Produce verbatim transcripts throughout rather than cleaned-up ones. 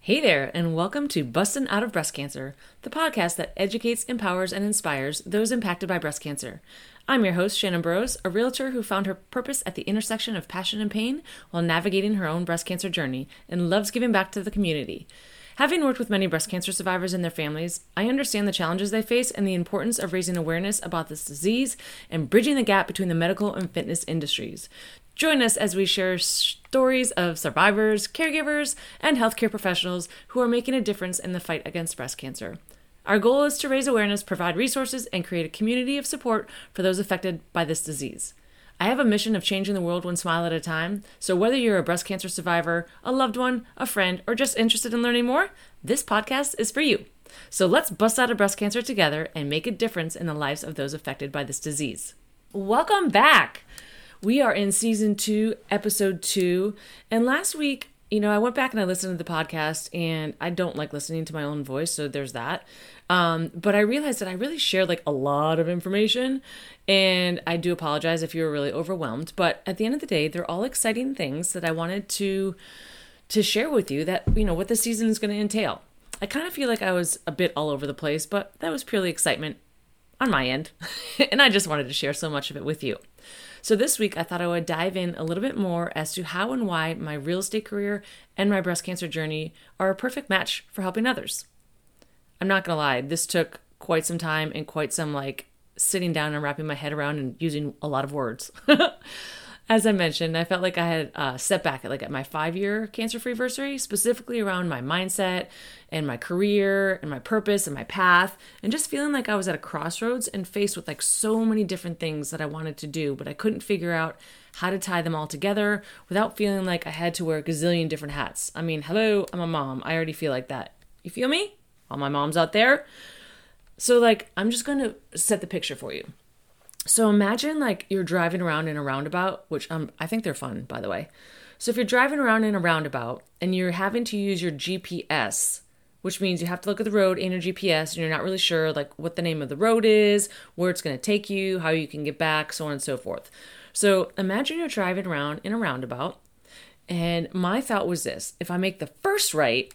Hey there, and welcome to Bustin' Out of Breast Cancer, the podcast that educates, empowers, and inspires those impacted by breast cancer. I'm your host, Shannon Burrows, a realtor who found her purpose at the intersection of passion and pain while navigating her own breast cancer journey and loves giving back to the community. Having worked with many breast cancer survivors and their families, I understand the challenges they face and the importance of raising awareness about this disease and bridging the gap between the medical and fitness industries. Join us as we share stories of survivors, caregivers, and healthcare professionals who are making a difference in the fight against breast cancer. Our goal is to raise awareness, provide resources, and create a community of support for those affected by this disease. I have a mission of changing the world one smile at a time, so whether you're a breast cancer survivor, a loved one, a friend, or just interested in learning more, this podcast is for you. So let's bust out of breast cancer together and make a difference in the lives of those affected by this disease. Welcome back! We are in season two, episode two, and last week, you know, I went back and I listened to the podcast, and I don't like listening to my own voice, so there's that. Um, but I realized that I really shared like a lot of information, and I do apologize if you were really overwhelmed. But at the end of the day, they're all exciting things that I wanted to to share with you. That you know what the season is going to entail. I kind of feel like I was a bit all over the place, but that was purely excitement on my end, and I just wanted to share so much of it with you. So this week, I thought I would dive in a little bit more as to how and why my real estate career and my breast cancer journey are a perfect match for helping others. I'm not gonna lie, this took quite some time and quite some like sitting down and wrapping my head around and using a lot of words. As I mentioned, I felt like I had a step back at like at my five-year cancer-free anniversary, specifically around my mindset and my career and my purpose and my path, and just feeling like I was at a crossroads and faced with like so many different things that I wanted to do, but I couldn't figure out how to tie them all together without feeling like I had to wear a gazillion different hats. I mean, hello, I'm a mom. I already feel like that. You feel me? All my moms out there. So like, I'm just going to set the picture for you. So imagine like you're driving around in a roundabout, which um, I think they're fun, by the way. So if you're driving around in a roundabout and you're having to use your G P S, which means you have to look at the road in your G P S and you're not really sure like what the name of the road is, where it's going to take you, how you can get back, so on and so forth. So imagine you're driving around in a roundabout, and my thought was this: if I make the first right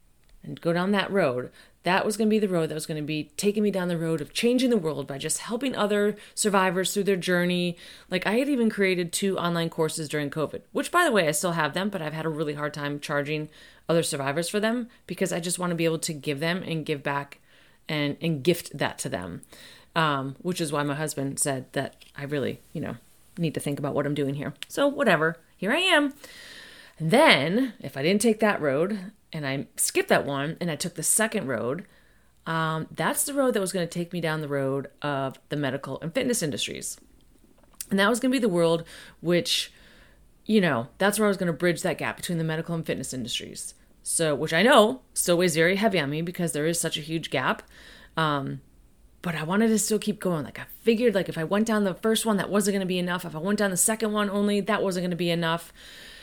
and go down that road, that was going to be the road that was going to be taking me down the road of changing the world by just helping other survivors through their journey. Like I had even created two online courses during COVID, which by the way, I still have them, but I've had a really hard time charging other survivors for them because I just want to be able to give them and give back and, and gift that to them. Um, which is why my husband said that I really, you know, need to think about what I'm doing here. So whatever, here I am. And then if I didn't take that road, and I skipped that one and I took the second road, um, that's the road that was going to take me down the road of the medical and fitness industries. And that was going to be the world which, you know, that's where I was going to bridge that gap between the medical and fitness industries. So, which I know still weighs very heavy on me because there is such a huge gap. Um, but I wanted to still keep going. Like I figured like if I went down the first one, that wasn't going to be enough. If I went down the second one only, that wasn't going to be enough.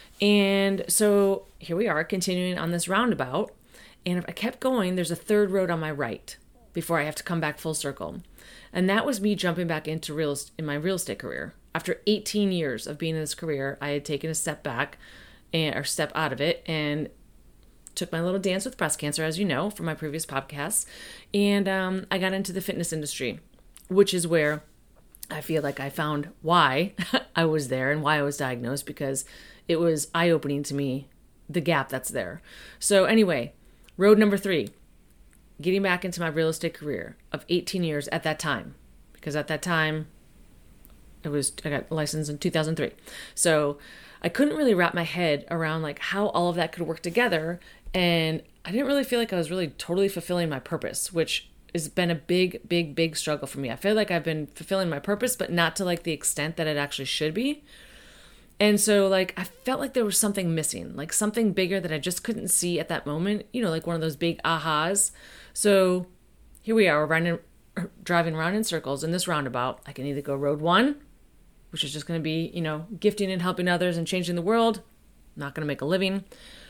And so here we are continuing on this roundabout. And if I kept going, there's a third road on my right before I have to come back full circle. And that was me jumping back into real in my real estate career. After eighteen years of being in this career, I had taken a step back and or step out of it and took my little dance with breast cancer, as you know, from my previous podcasts. And um, I got into the fitness industry, which is where I feel like I found why I was there and why I was diagnosed, because it was eye-opening to me, the gap that's there. So anyway, road number three, getting back into my real estate career of eighteen years at that time, because at that time, it was I got licensed in two thousand three. So I couldn't really wrap my head around like how all of that could work together, and I didn't really feel like I was really totally fulfilling my purpose, which has been a big, big, big struggle for me. I feel like I've been fulfilling my purpose, but not to like the extent that it actually should be. And so like, I felt like there was something missing, like something bigger that I just couldn't see at that moment, you know, like one of those big ahas. So here we are, we're running, driving around in circles in this roundabout. I can either go road one, which is just going to be, you know, gifting and helping others and changing the world. Not going to make a living.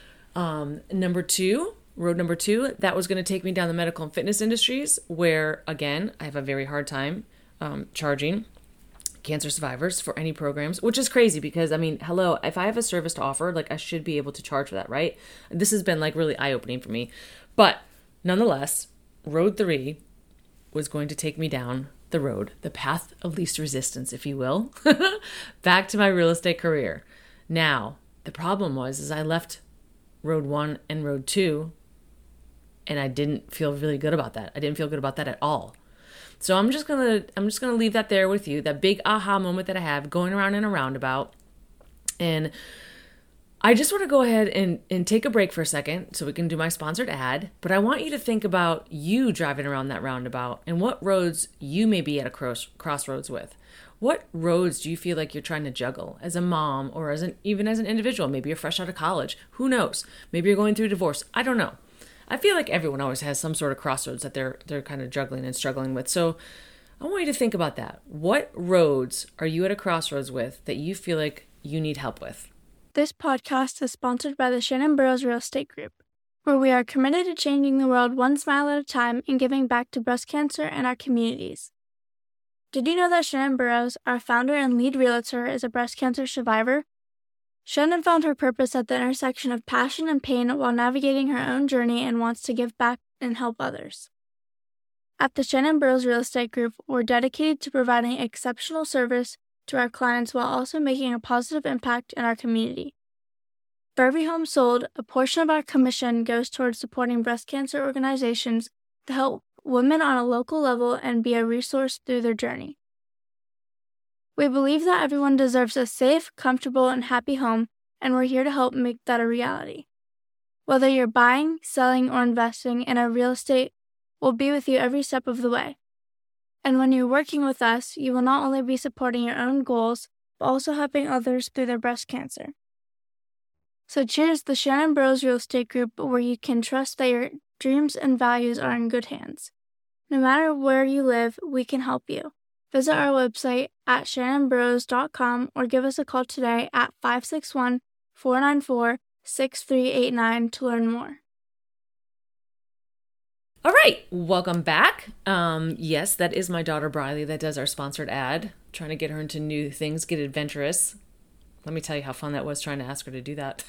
Um, number two, road number two, that was going to take me down the medical and fitness industries where, again, I have a very hard time um, charging. cancer survivors for any programs, which is crazy because, I mean, hello, if I have a service to offer, like I should be able to charge for that, right? This has been like really eye-opening for me. But nonetheless, road three was going to take me down the road, the path of least resistance, if you will, back to my real estate career. Now, the problem was, is I left road one and road two, and I didn't feel really good about that. I didn't feel good about that at all. So I'm just gonna I'm just gonna leave that there with you, that big aha moment that I have going around in a roundabout. And I just want to go ahead and, and take a break for a second so we can do my sponsored ad. But I want you to think about you driving around that roundabout and what roads you may be at a cross, crossroads with. What roads do you feel like you're trying to juggle as a mom or as an even as an individual? Maybe you're fresh out of college. Who knows? Maybe you're going through a divorce. I don't know. I feel like everyone always has some sort of crossroads that they're they're kind of juggling and struggling with. So I want you to think about that. What roads are you at a crossroads with that you feel like you need help with? This podcast is sponsored by the Shannon Burrows Real Estate Group, where we are committed to changing the world one smile at a time and giving back to breast cancer and our communities. Did you know that Shannon Burrows, our founder and lead realtor, is a breast cancer survivor? Shannon found her purpose at the intersection of passion and pain while navigating her own journey and wants to give back and help others. At the Shannon Burrows Real Estate Group, we're dedicated to providing exceptional service to our clients while also making a positive impact in our community. For every home sold, a portion of our commission goes towards supporting breast cancer organizations to help women on a local level and be a resource through their journey. We believe that everyone deserves a safe, comfortable, and happy home, and we're here to help make that a reality. Whether you're buying, selling, or investing in our real estate, we'll be with you every step of the way. And when you're working with us, you will not only be supporting your own goals, but also helping others through their breast cancer. So cheers the Shannon Burrows Real Estate Group, where you can trust that your dreams and values are in good hands. No matter where you live, we can help you. Visit our website at shannon burrows dot com or give us a call today at five six one, four nine four, six three eight nine to learn more. All right, welcome back. Um, yes, that is my daughter Briley that does our sponsored ad, trying to get her into new things, get adventurous. Let me tell you how fun that was trying to ask her to do that.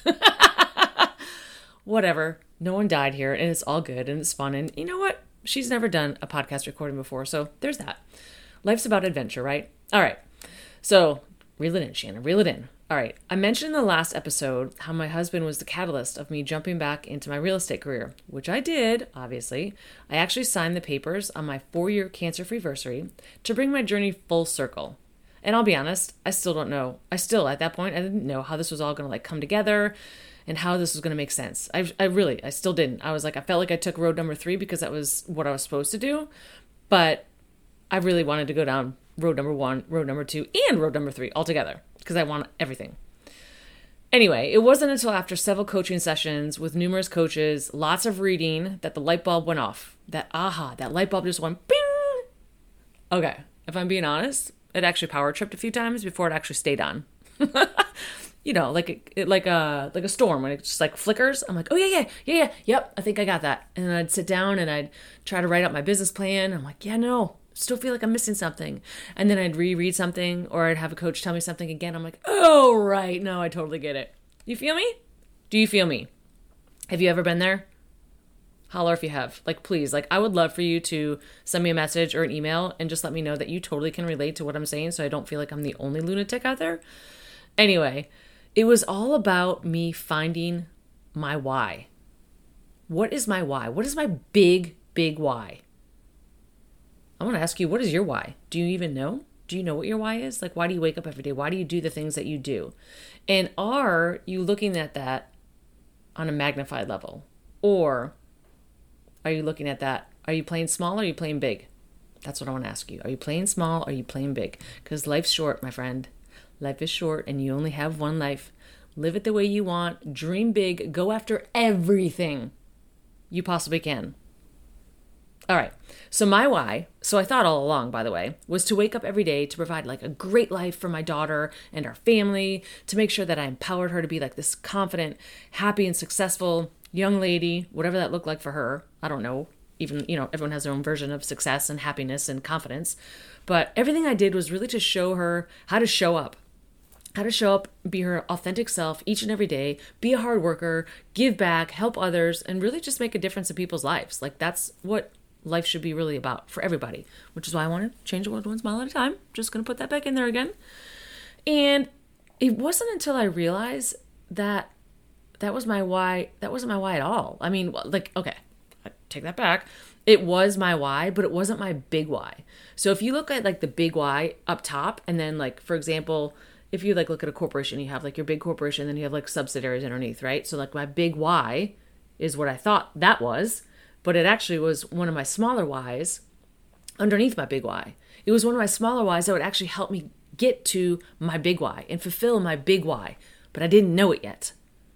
Whatever, no one died here, and it's all good, and it's fun, and you know what? She's never done a podcast recording before, so there's that. Life's about adventure, right? All right. So reel it in, Shannon. Reel it in. All right. I mentioned in the last episode how my husband was the catalyst of me jumping back into my real estate career, which I did, obviously. I actually signed the papers on my four-year cancer-free anniversary to bring my journey full circle. And I'll be honest, I still don't know. I still, at that point, I didn't know how this was all going to like come together and how this was going to make sense. I, I really, I still didn't. I was like, I felt like I took road number three because that was what I was supposed to do. But I really wanted to go down road number one, road number two, and road number three altogether because I want everything. Anyway, it wasn't until after several coaching sessions with numerous coaches, lots of reading, that the light bulb went off. That aha, that light bulb just went bing. Okay, if I'm being honest, it actually power tripped a few times before it actually stayed on. You know, like a, like a like a storm when it just like flickers. I'm like, oh yeah, yeah, yeah, yeah, yep, I think I got that. And then I'd sit down and I'd try to write out my business plan. I'm like, yeah, no. Still feel like I'm missing something. And then I'd reread something or I'd have a coach tell me something again. I'm like, oh, right. No, I totally get it. You feel me? Do you feel me? Have you ever been there? Holler if you have. Like, please, like I would love for you to send me a message or an email and just let me know that you totally can relate to what I'm saying so I don't feel like I'm the only lunatic out there. Anyway, it was all about me finding my why. What is my why? What is my big, big why? I want to ask you, what is your why? Do you even know? Do you know what your why is? Like, why do you wake up every day? Why do you do the things that you do? And are you looking at that on a magnified level? Or are you looking at that? Are you playing small or are you playing big? That's what I want to ask you. Are you playing small or are you playing big? Because life's short, my friend. Life is short and you only have one life. Live it the way you want. Dream big. Go after everything you possibly can. All right. So my why, so I thought all along, by the way, was to wake up every day to provide like a great life for my daughter and our family, to make sure that I empowered her to be like this confident, happy, and successful young lady, whatever that looked like for her. I don't know. even, you know, everyone has their own version of success and happiness and confidence. But everything I did was really to show her how to show up, how to show up, be her authentic self each and every day, be a hard worker, give back, help others, and really just make a difference in people's lives. Like that's what life should be really about for everybody, which is why I want to change the world one smile at a time. Just going to put that back in there again. And it wasn't until I realized that that was my why. That wasn't my why at all. I mean, like, okay, I take that back. It was my why, but it wasn't my big why. So if you look at like the big why up top, and then like, for example, if you like look at a corporation, you have like your big corporation, then you have like subsidiaries underneath, right? So like my big why is what I thought that was, but it actually was one of my smaller whys underneath my big why. It was one of my smaller whys that would actually help me get to my big why and fulfill my big why, but I didn't know it yet.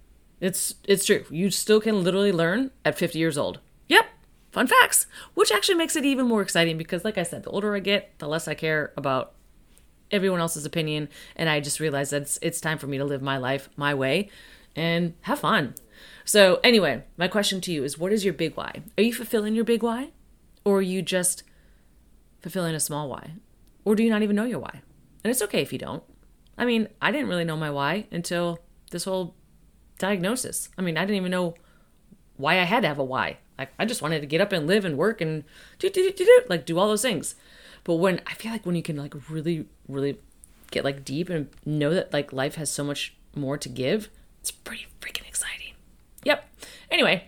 It's it's true. You still can literally learn at fifty years old. Yep. Fun facts, which actually makes it even more exciting because like I said, the older I get, the less I care about everyone else's opinion. And I just realized that it's, it's time for me to live my life my way and have fun. So anyway, my question to you is, what is your big why? Are you fulfilling your big why? Or are you just fulfilling a small why? Or do you not even know your why? And it's okay if you don't. I mean, I didn't really know my why until this whole diagnosis. I mean, I didn't even know why I had to have a why. Like, I just wanted to get up and live and work and do, do, do, do, do, like do all those things. But when I feel like when you can like really, really get like deep and know that like life has so much more to give, it's pretty freaking exciting. Yep. Anyway,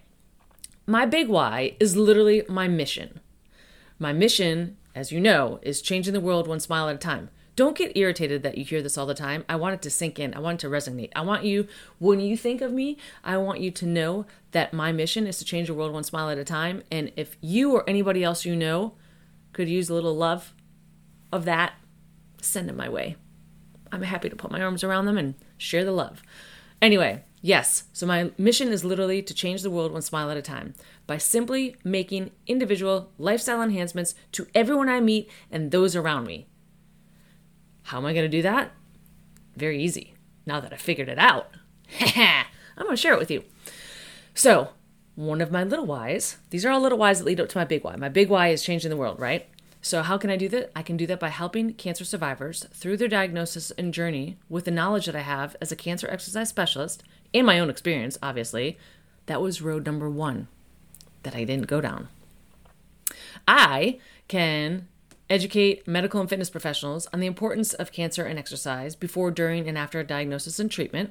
my big why is literally my mission. My mission, as you know, is changing the world one smile at a time. Don't get irritated that you hear this all the time. I want it to sink in. I want it to resonate. I want you, when you think of me, I want you to know that my mission is to change the world one smile at a time. And if you or anybody else you know could use a little love of that, send them my way. I'm happy to put my arms around them and share the love. Anyway, yes, so my mission is literally to change the world one smile at a time by simply making individual lifestyle enhancements to everyone I meet and those around me. How am I going to do that? Very easy. Now that I figured it out, I'm going to share it with you. So one of my little whys, these are all little whys that lead up to my big why. My big why is changing the world, right? So how can I do that? I can do that by helping cancer survivors through their diagnosis and journey with the knowledge that I have as a cancer exercise specialist and my own experience, obviously. That was road number one that I didn't go down. I can educate medical and fitness professionals on the importance of cancer and exercise before, during, and after a diagnosis and treatment.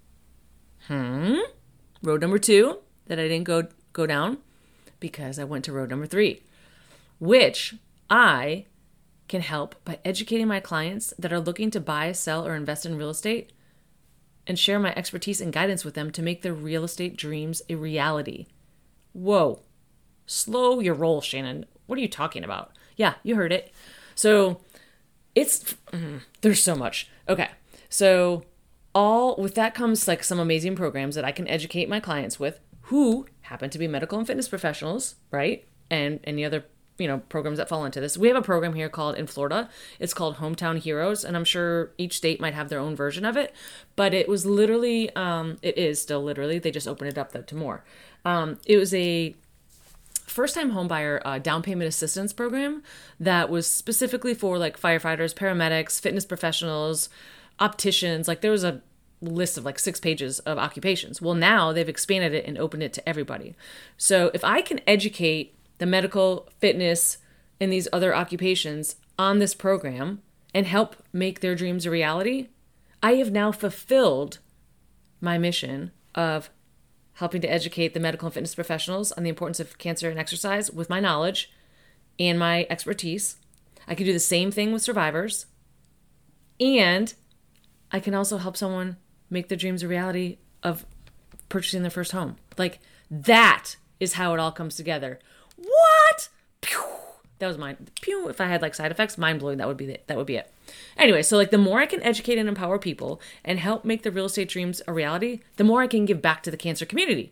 Hmm. Road number two that I didn't go go down because I went to road number three, which I can help by educating my clients that are looking to buy, sell, or invest in real estate and share my expertise and guidance with them to make their real estate dreams a reality. Whoa. Slow your roll, Shannon. What are you talking about? Yeah, you heard it. So it's, mm, there's so much. Okay. So all with that comes like some amazing programs that I can educate my clients with who happen to be medical and fitness professionals, right? And any other, you know, programs that fall into this. We have a program here called in Florida. It's called Hometown Heroes. And I'm sure each state might have their own version of it, but it was literally, um, it is still literally, they just opened it up to more. Um, it was a first-time homebuyer uh, down payment assistance program that was specifically for like firefighters, paramedics, fitness professionals, opticians. Like there was a list of like six pages of occupations. Well, now they've expanded it and opened it to everybody. So if I can educate the medical, fitness, and these other occupations on this program and help make their dreams a reality, I have now fulfilled my mission of helping to educate the medical and fitness professionals on the importance of cancer and exercise with my knowledge and my expertise. I can do the same thing with survivors. And I can also help someone make their dreams a reality of purchasing their first home. Like that is how it all comes together. What? Pew! That was mine. Pew! If I had like side effects, mind blowing, that would be it. That would be it. Anyway, so like the more I can educate and empower people and help make their real estate dreams a reality, the more I can give back to the cancer community.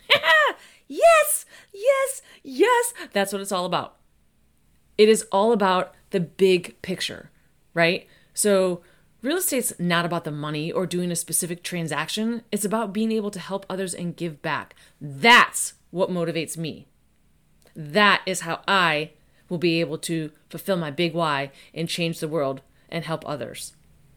Yes, yes, yes. That's what it's all about. It is all about the big picture, right? So real estate's not about the money or doing a specific transaction. It's about being able to help others and give back. That's what motivates me. That is how I will be able to fulfill my big why and change the world and help others.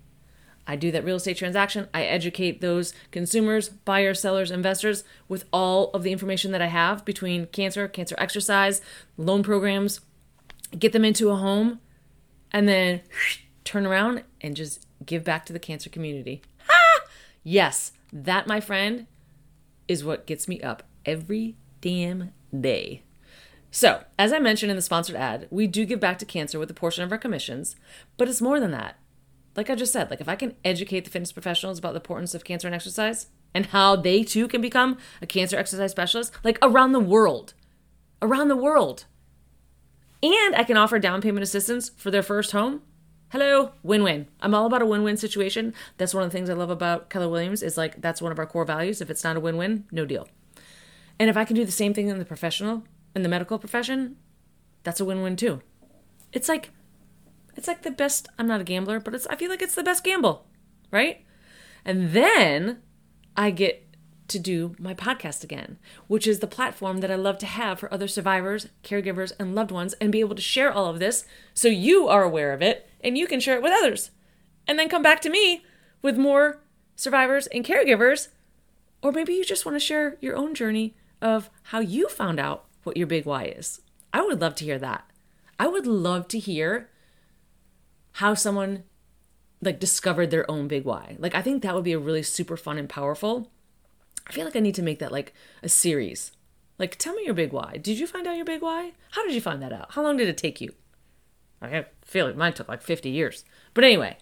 I do that real estate transaction. I educate those consumers, buyers, sellers, investors with all of the information that I have between cancer, cancer exercise, loan programs, get them into a home, and then turn around and just give back to the cancer community. Ha! Yes, that, my friend, is what gets me up every damn day. So, as I mentioned in the sponsored ad, we do give back to cancer with a portion of our commissions, but it's more than that. Like I just said, like if I can educate the fitness professionals about the importance of cancer and exercise and how they too can become a cancer exercise specialist, like around the world, around the world, and I can offer down payment assistance for their first home, hello, win-win. I'm all about a win-win situation. That's one of the things I love about Keller Williams is like that's one of our core values. If it's not a win-win, no deal. And if I can do the same thing in the professional, in the medical profession, that's a win-win too. It's like, it's like the best, I'm not a gambler, but it's, I feel like it's the best gamble, right? And then I get to do my podcast again, which is the platform that I love to have for other survivors, caregivers, and loved ones, and be able to share all of this so you are aware of it and you can share it with others. And then come back to me with more survivors and caregivers, or maybe you just want to share your own journey of how you found out what your big why is. I would love to hear that. I would love to hear how someone like discovered their own big why. Like, I think that would be a really super fun and powerful. I feel like I need to make that like a series. Like, tell me your big why. Did you find out your big why? How did you find that out? How long did it take you? I feel like mine took like fifty years. But anyway,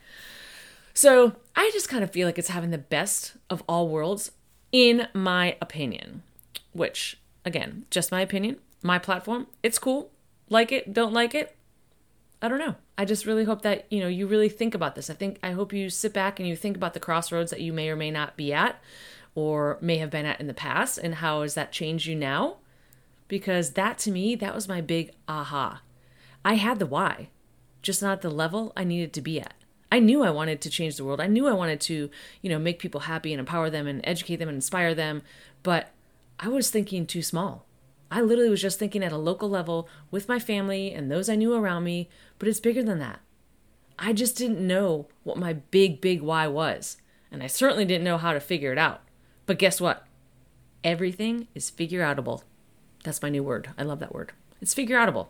so I just kind of feel like it's having the best of all worlds in my opinion, which again, just my opinion, my platform. It's cool. Like it, don't like it. I don't know. I just really hope that, you know, you really think about this. I think, I hope you sit back and you think about the crossroads that you may or may not be at or may have been at in the past and how has that changed you now? Because that to me, that was my big aha. I had the why, just not at the level I needed to be at. I knew I wanted to change the world. I knew I wanted to, you know, make people happy and empower them and educate them and inspire them, but I was thinking too small. I literally was just thinking at a local level with my family and those I knew around me, but it's bigger than that. I just didn't know what my big, big why was. And I certainly didn't know how to figure it out. But guess what? Everything is figure-outable. That's my new word. I love that word. It's figure-outable.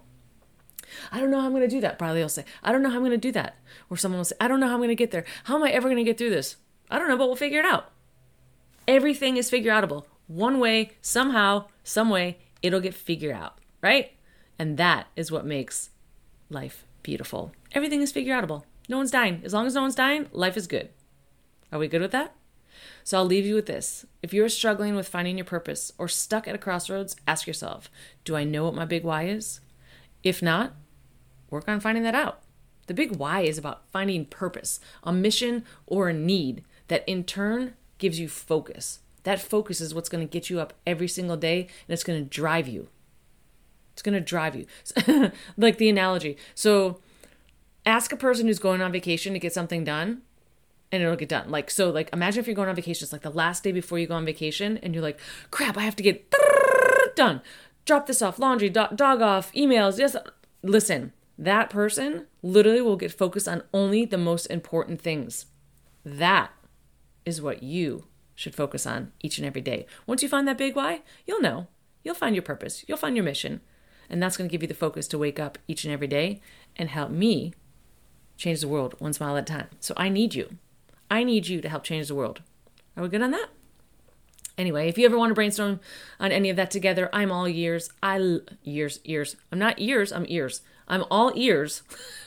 I don't know how I'm going to do that. Bradley will say, I don't know how I'm going to do that. Or someone will say, I don't know how I'm going to get there. How am I ever going to get through this? I don't know, but we'll figure it out. Everything is figure-outable. One way, somehow, some way, it'll get figured out, right? And that is what makes life beautiful. Everything is figure-outable. No one's dying. As long as no one's dying, life is good. Are we good with that? So I'll leave you with this. If you're struggling with finding your purpose or stuck at a crossroads, ask yourself, do I know what my big why is? If not, work on finding that out. The big why is about finding purpose, a mission or a need that in turn gives you focus. That focus is what's going to get you up every single day, and it's going to drive you. It's going to drive you. Like the analogy. So ask a person who's going on vacation to get something done, and it'll get done. Like, so like, imagine if you're going on vacation, it's like the last day before you go on vacation, and you're like, crap, I have to get done. Drop this off, laundry, do- dog off, emails. Yes. Listen, that person literally will get focused on only the most important things. That is what you should focus on each and every day. Once you find that big why, you'll know. You'll find your purpose. You'll find your mission. And that's going to give you the focus to wake up each and every day and help me change the world one smile at a time. So I need you. I need you to help change the world. Are we good on that? Anyway, if you ever want to brainstorm on any of that together, I'm all ears. I l- ears, ears. I'm not ears, I'm ears. I'm all ears.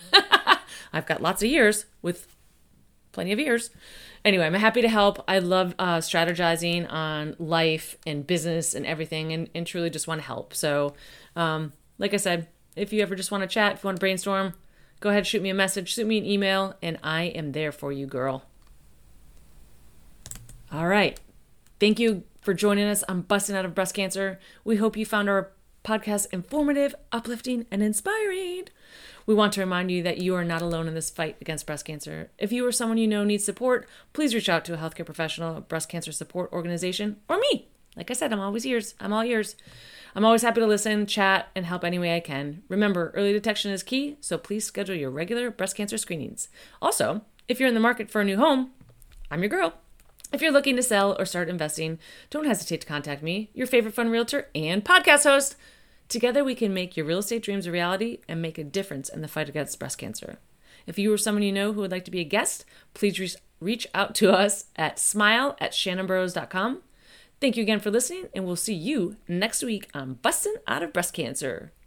I've got lots of ears with plenty of ears. Anyway, I'm happy to help. I love uh, strategizing on life and business and everything, and, and truly just want to help. So, um, like I said, if you ever just want to chat, if you want to brainstorm, go ahead, shoot me a message, shoot me an email, and I am there for you, girl. All right. Thank you for joining us on Busting Out of Breast Cancer. We hope you found our podcast informative, uplifting, and inspiring. We want to remind you that you are not alone in this fight against breast cancer. If you or someone you know needs support, please reach out to a healthcare professional, a breast cancer support organization, or me. Like I said, I'm always ears. I'm all ears. I'm always happy to listen, chat, and help any way I can. Remember, early detection is key, so please schedule your regular breast cancer screenings. Also, if you're in the market for a new home, I'm your girl. If you're looking to sell or start investing, don't hesitate to contact me, your favorite fun realtor and podcast host. Together, we can make your real estate dreams a reality and make a difference in the fight against breast cancer. If you or someone you know who would like to be a guest, please re- reach out to us at smile at shannon burrows dot com. Thank you again for listening, and we'll see you next week on Bustin' Out of Breast Cancer.